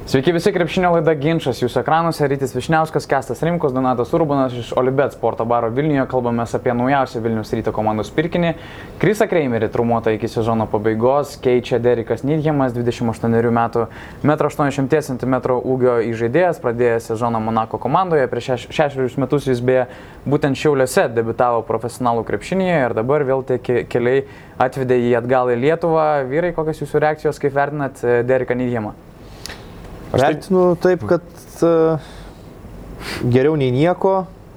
Sveiki visi, krepšinio laida Ginčas, jūsų ekranuose Rytis Vyšniauskas, Kęstas Rimkus, Donatas Urbanas iš Olibet sporto baro Vilniuje. Kalbamės apie naujausią Vilniaus Ryto komandos pirkinį. Chrisą Kreimerį traumuotą iki sezono pabaigos keičia Derekas Needhamas, 28 metų, 1,80 cm ūgio įžaidėjas, pradėjęs sezoną Monako komandoje. Prieš 6 metus jis beje būtent Šiauliuose debiutavo profesionalų krepšinyje ir dabar vėl tie keliai atvedė jį atgal į Lietuvą. Vyrai, kokios jūsų reakcijos, kaip vertinat Dereką Needhamą? Vertinu taip, kad geriau nei nieko,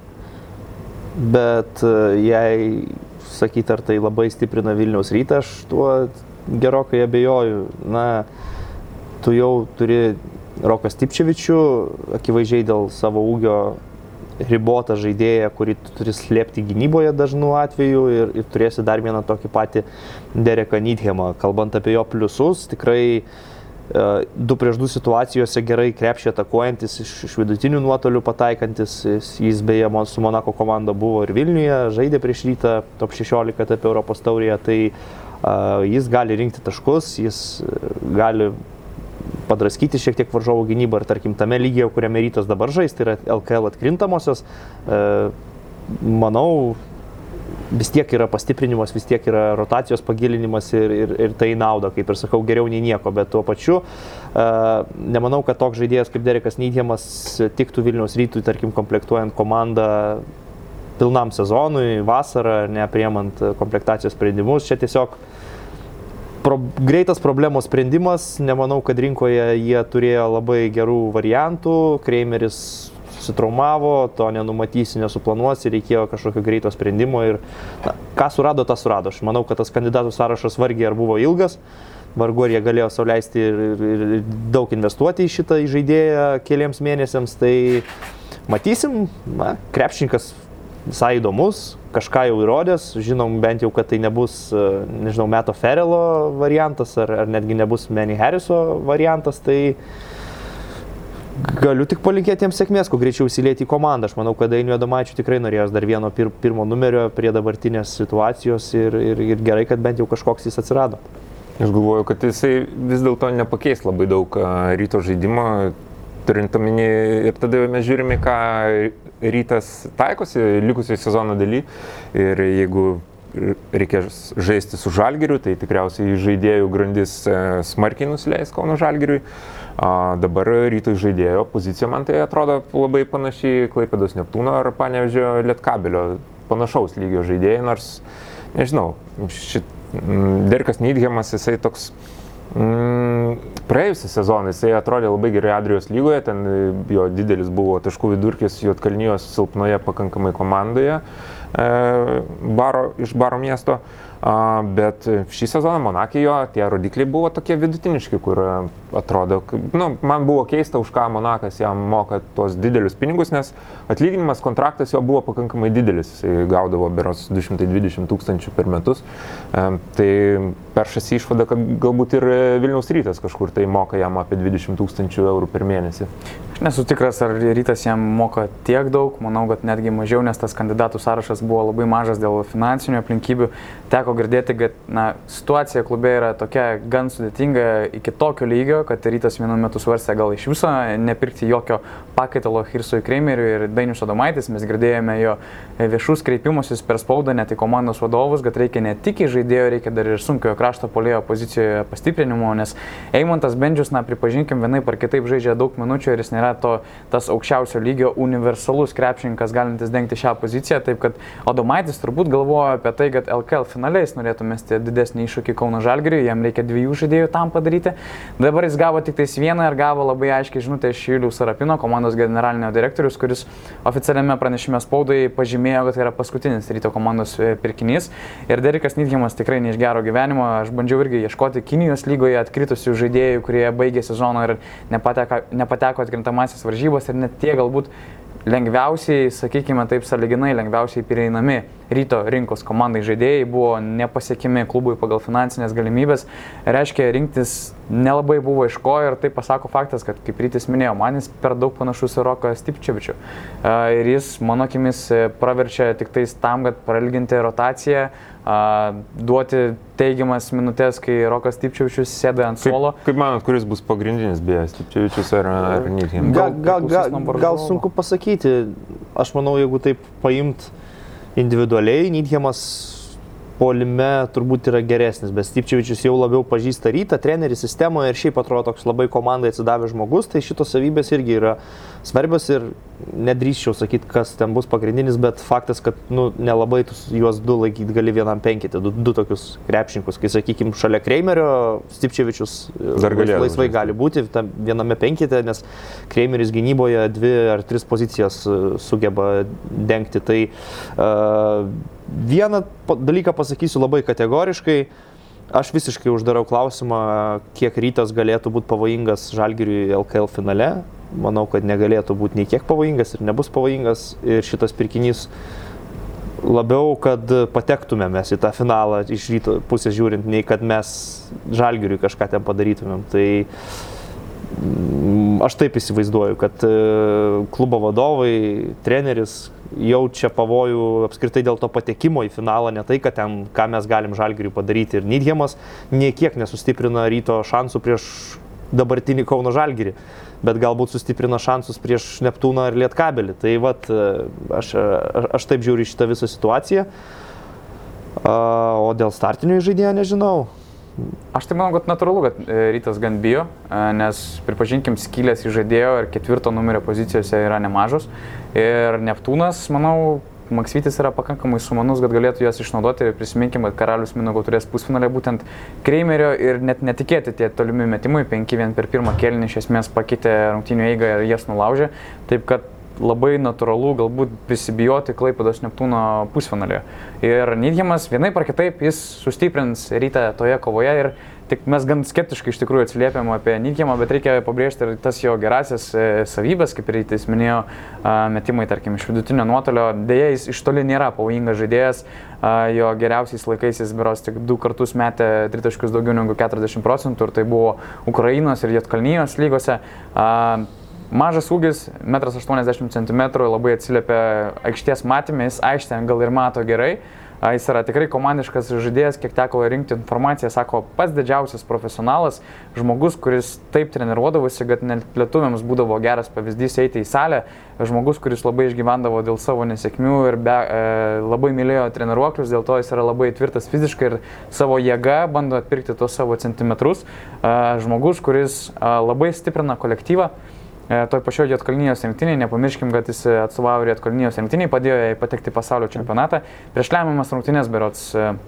bet jei sakyti, ar tai labai stiprina Vilniaus Rytą, aš tuo gerokai abejoju. Na, tu jau turi Roką Stipčevičių, akivaizdžiai dėl savo ūgio ribotą žaidėją, kurį tu turi slėpti gynyboje dažnu atveju ir turėsi dar vieną tokį patį Dereką Needhamą. Kalbant apie jo pliusus, tikrai 2-2 situacijose gerai krepšį atakuojantis, iš vidutinių nuotolių pataikantis. Jis beje su Monako komanda buvo ir Vilniuje, žaidė prieš Rytą top 16 etape Europos taurėje, tai jis gali rinkti taškus, jis gali padraskyti šiek tiek varžovų gynybą ir tarkim tame lygyje, kuriame Rytas dabar žais, tai yra LKL atkrintamosios, manau, vis tiek yra pastiprinimas, vis tiek yra rotacijos pagilinimas ir tai nauda, kaip ir sakau, geriau nei nieko, bet tuo pačiu nemanau, kad toks žaidėjas kaip Derekas Needhamas tiktų Vilniaus Rytui, tarkim, komplektuojant komandą pilnam sezonui, vasarą, nepriemant komplektacijos sprendimus. Čia tiesiog greitas problemos sprendimas, nemanau, kad rinkoje jie turėjo labai gerų variantų, Kreimeris susitraumavo, to nenumatysi, nesuplanuosi, reikėjo kažkokio greito sprendimo ir ką surado, tą surado. Aš manau, kad tas kandidatų sąrašas vargiai ar buvo ilgas, vargu ar jie galėjo sau leisti ir daug investuoti į šitą žaidėją keliems mėnesiams, tai matysim, krepšininkas visai įdomus, kažką jau įrodęs, žinom bent jau, kad tai nebus, nežinau, Meto Ferrello variantas ar netgi nebus Manny Harriso variantas, tai galiu tik palinkėti jiems sėkmės, kuo greičiau įsilieti į komandą. Aš manau, kad Dainiui Adomaičiui tikrai norėjos dar vieno pirmo numerio prie dabartinės situacijos ir gerai, kad bent jau kažkoks jis atsirado. Aš galvoju, kad jisai vis dėlto nepakeis labai daug Ryto žaidimo, turint omeny ir tada mes žiūrime, ką Rytas taikosi likusiai sezono daly ir jeigu reikės žaisti su Žalgiriu, tai tikriausiai žaidėjų grandis smarkiai nusileis Kauno Žalgiriui. Dabar Ryto žaidėjo pozicija man tai atrodo labai panašiai Klaipėdos Neptūno ar Panevėžio Lietkabelio panašaus lygio žaidėjai, nors nežinau, Derekas Needhamas, jisai toks praėjusią sezoną, jisai atrodė labai gerai Adrijos lygoje, ten jo didelis buvo taškų vidurkis Juodkalnijos silpnoje pakankamai komandoje iš baro miesto, bet šį sezoną Monake jo tie rodikliai buvo tokie vidutiniški, kur atrodo, man buvo keista, už ką Monakas jam moka tuos didelius pinigus, nes atlyginimas, kontraktas jo buvo pakankamai didelis, jis gaudavo berods 220 000 per metus, tai peršasi išvada, kad galbūt ir Vilniaus Rytas kažkur tai moka jam apie 20 000 eurų per mėnesį. Aš nesu tikras, ar Rytas jam moka tiek daug, manau, kad netgi mažiau, nes tas kandidatų sąrašas buvo labai mažas dėl finansinių aplinkybių. Teko girdėti, kad situacija klube yra tokia gan sudėtinga iki tokio lygio, kad Rytas vienu metu svarstė gal iš viso nepirkti jokio pakaitalo Chrisui Kreimeriui ir Dainius Adomaitis. Mes girdėjome jo viešus kreipimusis per spaudą, net į komandos vadovus, kad reikia ne tik į žaidėjo, reikia dar ir sunkiojo krašto puolėjo pozicijoje pastiprinimo, nes Eimantas Bendžius, pripažinkim, vienaip ar kitaip žaidžia daug minučių ir jis nėra tas aukščiausio lygio universalus krepšininkas galintis dengti šią poziciją, taip kad Adomaitis turbūt galvoja apie tai, kad LKL finale jis norėtų mesti didesnį iššūkį Kauno Žalgiriui, jam reikia 2 žaidėjų tam padaryti. Dabar jis gavo tik tais vieną ir gavo labai aiškiai žinutę iš Juliaus Sarapino, komandos generalinio direktorius, kuris oficialiame pranešime spaudai pažymėjo, kad tai yra paskutinis Ryto komandos pirkinys. Ir Derekas Needhamas tikrai ne iš gero gyvenimo. Aš bandžiau irgi ieškoti Kinijos lygoje atkritusių žaidėjų, kurie baigė sezoną ir nepateko atkrintamąsias varžybas ir net tie galbūt lengviausiai, sakykime taip, sąlyginai lengviausiai prieinami Ryto rinkos komandai žaidėjai buvo nepasiekimi klubui pagal finansinės galimybės. Reiškia rinktis nelabai buvo iš ko ir tai pasako faktas, kad kaip Rytis minėjo, man jis per daug panašus į Roką Stipčevičių. Ir jis, mano akimis, praverčia tik tais tam, kad prailginti rotaciją, duoti teigiamas minutės, kai Rokas Stipčevičius sėda ant suolo. Kaip manot, kuris bus pagrindinis, beje, Stipčevičius ar Needham? Gal sunku pasakyti. Aš manau, jeigu taip paimt individualiai, Needhamas puolime turbūt yra geresnis, bet Stipčevičius jau labiau pažįsta Rytą, treneris sistemoje ir šiaip atrodo toks labai komandai atsidavęs žmogus, tai šitos savybės irgi yra svarbios ir nedrįsčiau sakyti, kas ten bus pagrindinis, bet faktas, kad nelabai juos du laikyti gali vienam penkite, du tokius krepšininkus, kai sakykime šalia Kreimerio, Stipčevičius laisvai gali būti viename penkite, nes Kreimeris gynyboje 2 ar 3 pozicijas sugeba dengti. Tai vieną dalyką pasakysiu labai kategoriškai, aš visiškai uždarau klausimą, kiek Rytas galėtų būti pavojingas Žalgiriui LKL finale. Manau, kad negalėtų būti nei kiek pavojingas ir nebus pavojingas ir šitas pirkinys labiau, kad patektume mes į tą finalą iš Ryto pusės žiūrint, nei kad mes Žalgiriui kažką ten padarytumėm. Tai aš taip įsivaizduoju, kad klubo vadovai, treneris jaučia pavojų apskritai dėl to patekimo į finalą, ne tai, kad ten, ką mes galim Žalgiriui padaryti. Ir Needhamas niekiek nesustiprina Ryto šansų prieš dabartinį Kauno Žalgirį, bet galbūt sustiprina šansus prieš Neptūną ir Lietkabelį. Tai vat, aš taip žiūriu šitą visą situaciją. O dėl startinio žaidėjo nežinau. Aš tai manau, kad natūralu, kad Rytas gan bijo, nes pripažinkim, skylės į žaidėjo ir 4 numerio pozicijose yra nemažos. Ir Neptūnas, manau, Maksvytis yra pakankamai sumanus, kad galėtų juos išnaudoti. Prisiminkim, kad Karalius Mindaugo turės pusfinalį būtent Kreimerio ir net netikėti tie tolimi metimai, 5-1 per pirmą kėlinį iš esmės pakeitė rungtynių eigą ir jas nulaužė. Taip kad labai natūralu galbūt prisibijoti Klaipėdos Neptūno pusfinalį. Ir Needhamas vienaip ar kitaip jis sustiprins Rytą toje kovoje ir tik mes gan skeptiškai iš tikrųjų atsiliepėm apie Needhamą, bet reikia pabrėžti ir tas jo gerasias savybės, kaip Rytis minėjo, metimai, tarkim, iš vidutinio nuotolio. Deja, jis iš toli nėra pavojingas žaidėjas, jo geriausiais laikais jis berods tik 2 kartus metė tritaškius daugiau negu 40% ir tai buvo Ukrainos ir Juodkalnijos lygose. Mažas ūgis, 1,80 cm, labai atsiliepia aikštės matymė, jis aikštę gal ir mato gerai. Jis yra tikrai komandiškas žaidėjas, kiek teko rinkti informaciją, sako, pats didžiausias profesionalas, žmogus, kuris taip treniruodavosi, kad net lietuviams būdavo geras pavyzdys eiti į salę, žmogus, kuris labai išgyvendavo dėl savo nesėkmių ir labai mylėjo treniruoklius, dėl to jis yra labai tvirtas fiziškai ir savo jėga bando atpirkti tos savo centimetrus, žmogus, kuris labai stiprina kolektyvą. Toj pačioj Juodkalnijos rinktinėje, nepamirškim, kad jis atstovavo Juodkalnijos rinktinėje, padėjo jai patekti pasaulio čempionatą. Prieš lemiamas rungtynės berods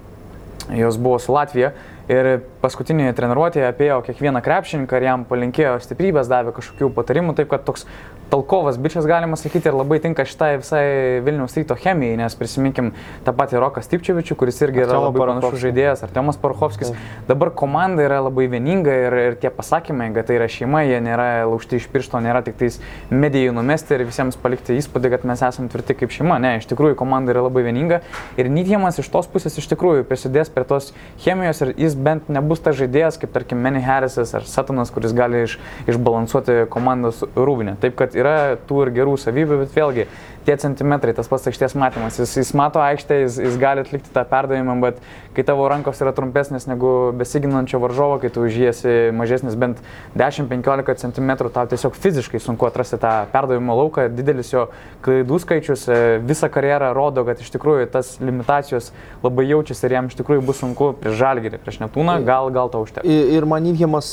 jos buvo su Latvija ir paskutinėje treniruotėje apėjo kiekvieną krepšininką ir jam palinkėjo stiprybės, davė kažkokių patarimų, taip kad toks talkovas bičias galima sakyti ir labai tinka šitai visai Vilniaus Ryto chemijai, nes prisiminkim tą patį Roką Stipčevičių, kuris irgi yra labai panašus žaidėjas, Artiomas Parachovskis. Dabar komanda yra labai vieninga ir tie pasakymai, kad tai yra šeima, jie nėra laužti iš piršto, nėra tik tais medijų numesti ir visiems palikti įspūdį, kad mes esame tvirti kaip šeima. Ne, iš tikrųjų komanda yra labai vieninga ir Needhamas iš tos pusės iš tikrųjų prisidės prie tos chemijos ir jis bent nebus tas žaidėjas, kaip tarkim Manny Harrisas ar Satonas, kuris gali išbalansuoti komandos rūbinę. Taip kad yra tų ir gerų savybių, bet vėlgi tie centimetrai, tas pats aikštės matymas, jis mato aikštę, jis gali atlikti tą perdavimą, bet kai tavo rankos yra trumpesnės negu besiginančio varžovo, kai tu už jį esi mažesnis bent 10-15 cm, tau tiesiog fiziškai sunku atrasti tą perdavimo lauką, didelis jo klaidų skaičius visą karjerą rodo, kad iš tikrųjų tas limitacijos labai jaučiasi ir jam iš tikrųjų bus sunku prieš Žalgirį, prieš Neptūną, gal to užteks. Ir man Needhamas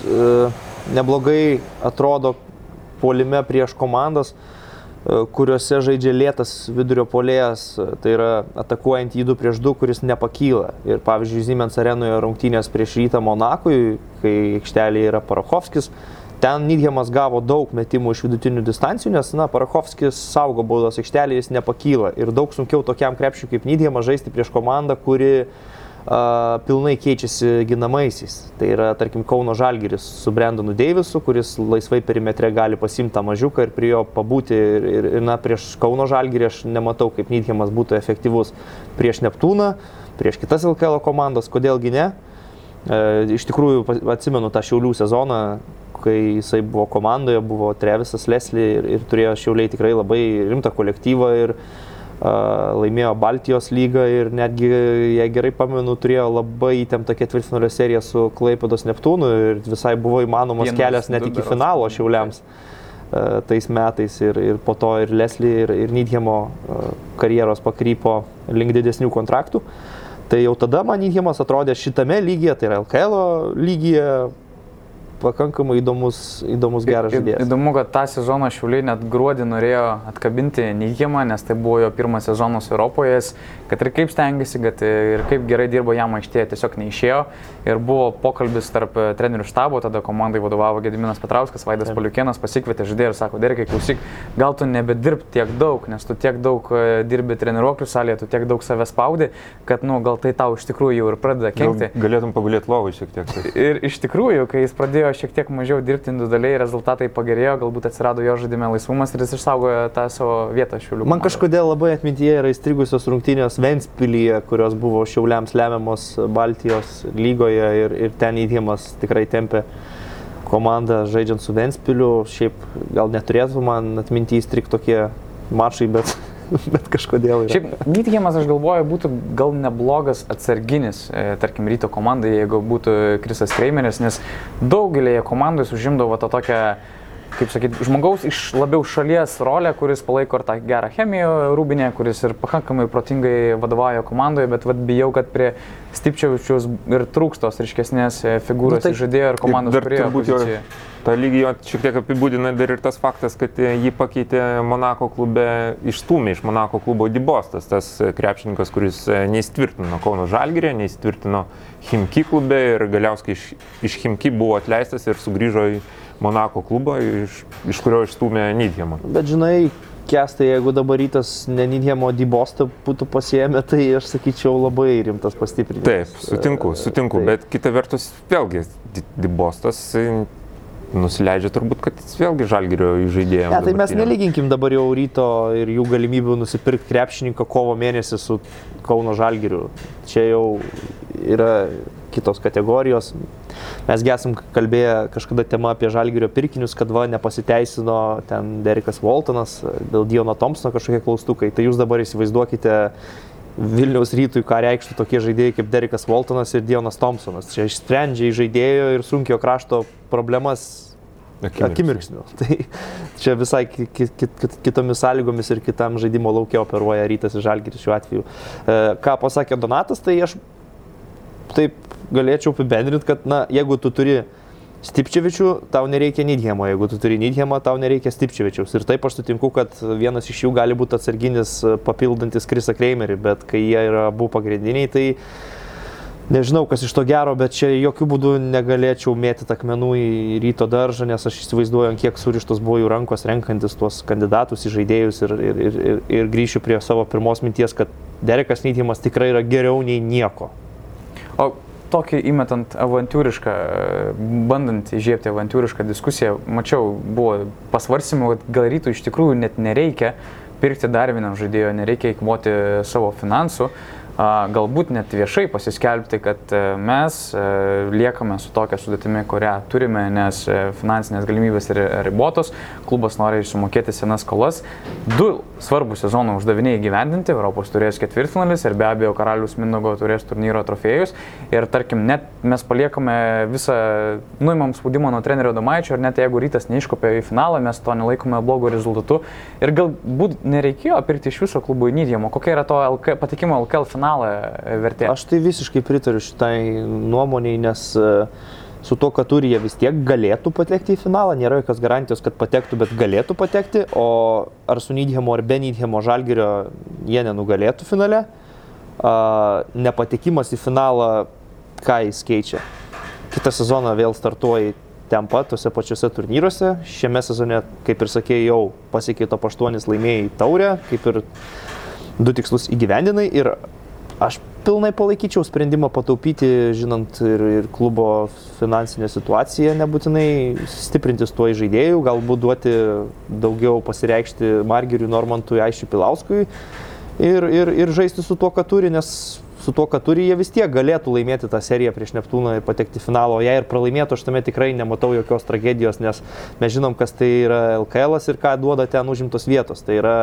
neblogai atrodo puolime prieš komandas, kuriuose žaidžia lėtas vidurio puolėjas, tai yra atakuojant į 2-2, kuris nepakyla. Ir pavyzdžiui, Siemens arenoje rungtynės prieš Rytą Monakui, kai aikštelėje yra Parachovskis, ten Needhamas gavo daug metimų iš vidutinių distancijų, nes Parachovskis saugo baudos aikštelėje, jis nepakyla. Ir daug sunkiau tokiam krepšiui kaip Needhamas žaisti prieš komandą, kuri pilnai keičiasi ginamaisiais. Tai yra, tarkim, Kauno Žalgiris su Brendonu Deivisu, kuris laisvai perimetre gali pasimti tą mažiuką ir prie jo pabūti. Ir prieš Kauno Žalgirį aš nematau, kaip Needhamas būtų efektyvus prieš Neptūną, prieš kitas LKL komandas, kodėlgi ne. Iš tikrųjų atsimenu tą Šiaulių sezoną, kai jisai buvo komandoje, buvo Trevisas Leslie ir turėjo Šiauliai tikrai labai rimtą kolektyvą ir laimėjo Baltijos lygą ir netgi, jei gerai pamenu, turėjo labai įtemptą ketvirtfinalio seriją su Klaipėdos Neptūnu ir visai buvo įmanomas kelias net iki finalo Šiauliams tais metais ir po to ir Leslie ir Needhamo karjeros pakrypo link didesnių kontraktų. Tai jau tada man Needhamas atrodė šitame lygyje, tai yra LKL lygyje, pakankamai įdomus geras žaidėjas. Įdomu, kad tą sezoną Šiauliai net gruodį norėjo atkabinti Needhamą, nes tai buvo jo pirmas sezonas Europoje, kad ir kaip stengiasi, kad ir kaip gerai dirbo jam aikštėje, tiesiog neišėjo. Ir buvo pokalbis tarp trenerių štabo, tada komandai vadovavo Gediminas Petrauskas, Vaidas Paliukėnas, pasikvietė žaidėją ir sako, Derikai, klausyk, gal tu nebedirb tiek daug, nes tu tiek daug dirbi treniruoklių salėje, tu tiek daug save spaudi, kad gal tai tau iš tikrųjų jau ir pradeda kenkti. Galėtum pagulėti lovai šiek tiek. Ir iš tikrųjų, kai jis pradėjo šiek tiek mažiau dirbti individualiai, rezultatai pagerėjo, galbūt atsirado jo žaidime laisvumas ir jis išsaugojo tą savo vietą Šiaulių. Man kažkodėl labai atmintyje yra įstrigusios rungtynės Ventspilyje, kurios buvo Šiauliams lemiamos Baltijos lygoje ir ten Needhamas tikrai tempė komandą žaidžiant su Ventspiliu. Šiaip gal neturėtų man atmintyje įstrigti tokie mačai, bet kažkodėl yra. Šiaip Needhamas, aš galvoju, būtų gal neblogas atsarginis, tarkim, Ryto komandai, jeigu būtų Krisas Kreimeris, nes daugelėje komandai užimdavo tą tokią, kaip sakyti, žmogaus iš labiau šalies rolę, kuris palaiko ir tą gerą chemiją Rūbinę, kuris ir pakankamai protingai vadovauja komandoje, bet bijau, kad prie Stipčevičiaus ir trūkstos ryškesnės figūros žaidėjo ir komandos turėjo poziciją. Ta lygį jo šiek tiek apibūdina dar ir tas faktas, kad jį pakeitė Monako klube, išstūmė iš Monako klubo Dibostas, tas krepšininkas, kuris neįsitvirtino Kauno Žalgiryje, neįsitvirtino Chimki klube ir galiausiai iš Chimki buvo atleistas ir sugrįžo į Monako klubą, iš kurio išstūmė Needhamą. Bet žinai, Kestai, jeigu dabar Rytas ne Needhamo Dibostą būtų pasiėmę, tai aš sakyčiau labai rimtas pastiprinimas. Taip, sutinku, bet kita vertus vėlgi Dibostas nusileidžia turbūt, kad jis vėlgi Žalgirio žaidėjams. Ne, tai mes nelyginkim dabar jau Ryto ir jų galimybių nusipirkti krepšininką kovo mėnesį su Kauno Žalgiriu. Čia jau yra kitos kategorijos. Mes esam kalbėję kažkada tema apie Žalgirio pirkinius, kad nepasiteisino ten Derikas Waltonas, dėl Diono Thompsono kažkokie klaustukai. Tai jūs dabar įsivaizduokite Vilniaus Rytui, ką reikštų tokie žaidėjai kaip Derikas Waltonas ir Dionas Thompsonas. Čia išsprendžia žaidėjo ir sunkio krašto problemas akimirksniu. Tai čia visai kitomis sąlygomis ir kitam žaidimo laukia operuoja Rytas ir Žalgiris šiuo atveju. Ką pasakė Donatas, tai aš taip galėčiau apibendrinti, kad jeigu tu turi Stipčevičių, tau nereikia Needhamo, jeigu tu turi Needhamą, tau nereikia Stipčevičiaus. Ir taip aš sutinku, kad vienas iš jų gali būti atsarginis papildantis Krisą Kreimerį, bet kai jie yra abu pagrindiniai, tai nežinau, kas iš to gero, bet čia jokių būdų negalėčiau mėtyti akmenų į Ryto daržą, nes aš įsivaizduoju, kiek surištos buvo jų rankos renkantis tuos kandidatus į žaidėjus ir grįšiu prie savo pirmos minties, kad Derikas Needhamas tikrai yra geriau nei nieko. O tokį įmetant avantūrišką, bandant įžiebti avantūrišką diskusiją, mačiau, buvo pasvarstymų, kad gal Rytui iš tikrųjų net nereikia pirkti dar vieną žaidėjo, nereikia eikvoti savo finansų, galbūt net viešai pasiskelbti, kad mes liekame su tokia sudėtimi, kurią turime, nes finansinės galimybės yra ribotos, klubas nori sumokėti senas skolas. 2 svarbus sezono uždaviniai įgyvendinti, Europos turės ketvirtfinalis ir be abejo Karaliaus Mindaugo turės turnyro trofėjus. Ir tarkim, net mes paliekame visą, nuimam spaudimą nuo trenerio Domaičio ir net jeigu Rytas neiškopė į finalą, mes to nelaikome blogo rezultatu. Ir galbūt nereikėjo pirkti iš viso klubų į Needhamo. Kokia yra to patekimo LKL finalą vertė? Aš tai visiškai pritariu šitai nuomoniai, nes su to, kad turi jie vis tiek galėtų patekti į finalą, nėra jokios garantijos, kad patektų, bet galėtų patekti, o ar su Needhamo ar be Needhamo Žalgirio jie nenugalėtų finale. Nepatekimas į finalą, ką jis keičia? Kitą sezoną vėl startuoja ten pat, tose pačiose turnyruose. Šiame sezone, kaip ir sakėjai, jau pasiekė top 8 laimėjai taurę, kaip ir 2 tikslus įgyvendinai ir aš pilnai palaikyčiau sprendimą pataupyti, žinant ir klubo finansinę situaciją, nebūtinai stiprintis tuo žaidėjų, galbūt duoti daugiau pasireikšti Margiriui Normantui, Aišiui Pilauskui ir žaisti su tuo, ką turi, nes su tuo, kad turi, jie vis tiek galėtų laimėti tą seriją prieš Neptūną ir patekti į finalą, o jei ir pralaimėtų, aš tame tikrai nematau jokios tragedijos, nes mes žinom, kas tai yra LKL ir ką duoda ten užimtos vietos, tai yra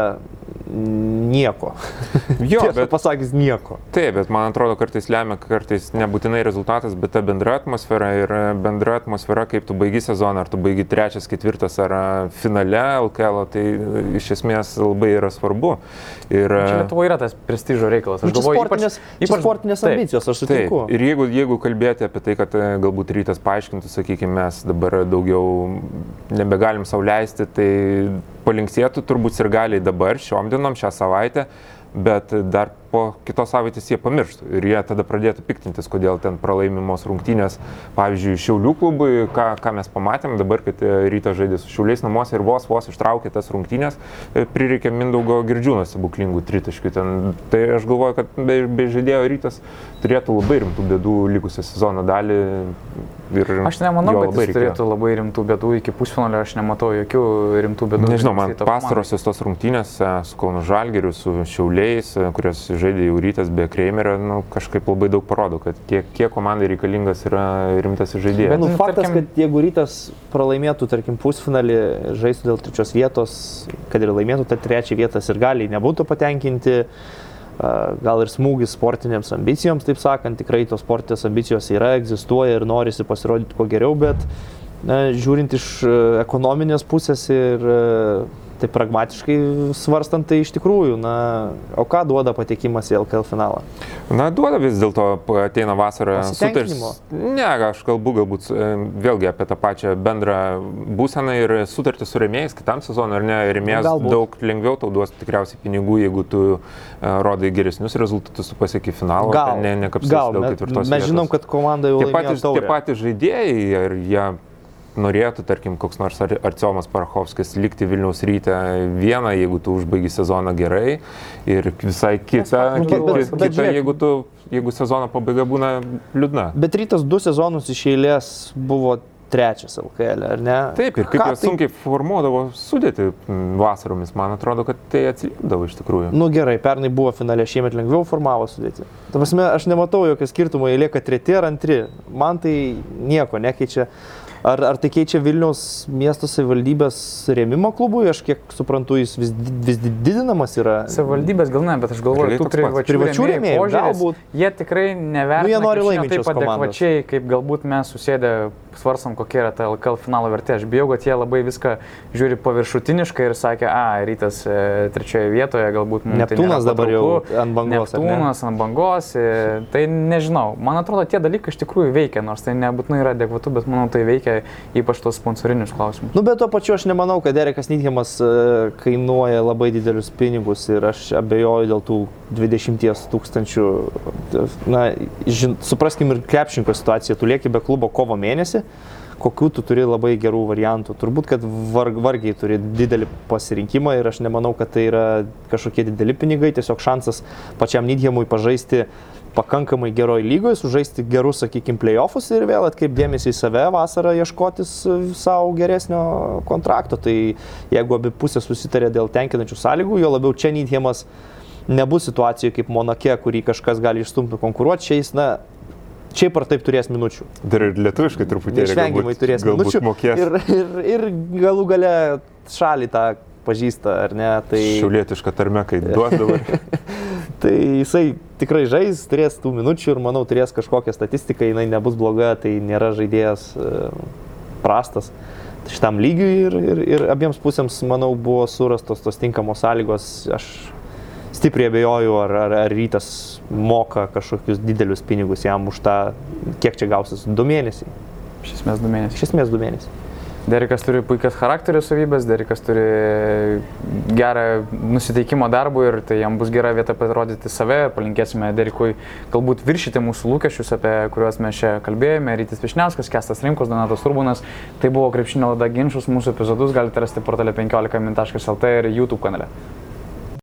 nieko. Jo, bet pasakys nieko. Taip, bet man atrodo, kartais lemia, kartais nebūtinai rezultatas, bet ta bendra atmosfera ir bendra atmosfera, kaip tu baigi sezoną, ar tu baigi 3., 4. ar finale LKL, tai iš esmės labai yra svarbu. Ir čia Lietuvoje yra tas prestižo reikalas. Aš galvoju, ypač sportinės ambicijos, aš sutinku. Taip, ir jeigu kalbėti apie tai, kad galbūt Rytas paaiškintų, sakykime, mes dabar daugiau nebegalim sau leisti, tai palinksėtų turbūt ir gali dabar, šiom dienom, šią savaitę, bet dar po kitos savaitės jie pamirštų ir jie tada pradėtų piktintis, kodėl ten pralaimimos rungtynės, pavyzdžiui, Šiaulių klubui, ką mes pamatėm dabar, kad Rytas žaidė su Šiauliais namuose ir vos ištraukė tas rungtynės, prireikė Mindaugo Girdžiūno stebuklingų tritaškių ten. Tai aš galvoju, kad be žaidėjo Rytas turėtų labai rimtų bėdų likusią sezono dalį. Aš nemanau, kad jis turėtų labai rimtų bėdų iki pusfinalio, aš nematau jokių rimtų bėdų. Nežinau, man pastarosios tos rungtynės su Kauno Žalgiriu, su Šiauliais, kurios žaidė jau Rytas be Kreimerio, kažkaip labai daug parodo, kad kiek komandai reikalingas yra rimtas žaidėjas. Bet faktas, kad jeigu Rytas pralaimėtų, tarkim, pusfinalį, žaistų dėl 3. vietos, kad ir laimėtų tą 3. vietas ir gali nebūtų patenkinti, gal ir smūgis sportinėms ambicijoms, taip sakant, tikrai tos sportinės ambicijos yra, egzistuoja ir norisi pasirodyti kuo geriau, bet žiūrint iš ekonominės pusės ir tai pragmatiškai svarstant, tai iš tikrųjų, o ką duoda patekimas į LKL finalą? Duoda vis dėlto, ateina vasara sutartis. Ne, aš kalbu galbūt vėlgi apie tą pačią bendrą būseną ir sutartį su rėmėjais kitam sezonui, ar ne, rėmėjas daug lengviau tau duos tikriausiai pinigų, jeigu tu rodai geresnius rezultatus, tu pasieki finalą, nekapsys dėl 4. vietos. Mes žinom, kad komanda jau laimėjo taurę. Tie patys žaidėjai, ir jie norėtų, tarkim, koks nors Artiomas Parachovskis likti Vilniaus Ryte vieną, jeigu tu užbaigi sezoną gerai, ir visai kita, jeigu sezono pabaiga būna liūdna. Bet Rytas 2 sezonus iš eilės buvo 3. LKL, ar ne? Taip, ir kaip jie sunkiai formuodavo sudėti vasaromis, man atrodo, kad tai atsiliepdavo iš tikrųjų. Gerai, pernai buvo finale, šiemet lengviau formavo sudėti. Ta prasme, aš nematau jokio skirtumo, eilė, kad 3. ar 2. Man tai nieko nekeičia. Ar tai keičia Vilniaus miesto savivaldybės rėmimo klubui? Aš kiek suprantu, jis vis didinamas yra. Savivaldybės gal ne, bet aš galvoju, tų privačių rėmėjų galbūt. Jie tikrai nevertina taip adekvačiai, kaip galbūt mes susėdę svarstam, kokia yra ta LKL finalo vertė. Aš bijau, kad jie labai viską žiūri paviršutiniškai ir sakė, Rytas 3. vietoje, galbūt mums Neptūnas dabar jau ant bangos. Neptūnas ant bangos. Tai nežinau. Man atrodo, tie dalykai iš tikrųjų veikia, nors tai nebūtinai yra adekvatu, bet manau, tai veikia ypač tos sponsorinius klausimus. Bet tuo pačiu aš nemanau, kad Derekas Needhamas kainuoja labai didelius pinigus ir aš abejoju dėl tų 20 000. Supraskim ir krepšininko situaciją, tu lieki be klubo kovo mėnesį, kokių tu turi labai gerų variantų. Turbūt, kad vargiai turi didelį pasirinkimą ir aš nemanau, kad tai yra kažkokie dideli pinigai, tiesiog šansas pačiam Needhamui pažaisti pakankamai geroj lygoje, sužaisti gerus, sakykime, playoffus ir vėl atkreipdėmėsi į save vasarą ieškotis savo geresnio kontrakto. Tai jeigu abi pusės susitarė dėl tenkinančių sąlygų, jo labiau čia Needhamas nebus situacijų kaip Monake, kurį kažkas gali išstumti konkuruoti, šiais, šiaip ar taip turės minučių. Dar ir lietuviškai truputėlį išvengiamai turės minučių ir galų gale šalį tą pažįsta, ar ne? Tai šiaulietiška tarme, kai duos dabar. Tai jisai tikrai žais, turės tų minučių ir manau turės kažkokią statistiką, jinai nebus bloga, tai nėra žaidėjas prastas šitam lygiui ir abiems pusėms, manau, buvo surastos tos tinkamos sąlygos. Aš stipriai abejoju, ar Rytas moka kažkokius didelius pinigus jam už tą, kiek čia gausis, 2 mėnesiai. Iš esmės 2 mėnesiai. Iš esmės 2 mėnesiai. Derekas turi puikias charakterio savybės, Derekas turi gerą nusiteikimo darbų ir tai jam bus gera vieta parodyti save ir palinkėsime Derekui galbūt viršyti mūsų lūkesčius, apie kuriuos mes čia kalbėjome. Rytis Vyšniauskas, Kęstas Rimkus, Donatas Urbonas. Tai buvo Krepšinio laida Ginčus, mūsų epizodus galite rasti portale 15min.lt ir YouTube kanale.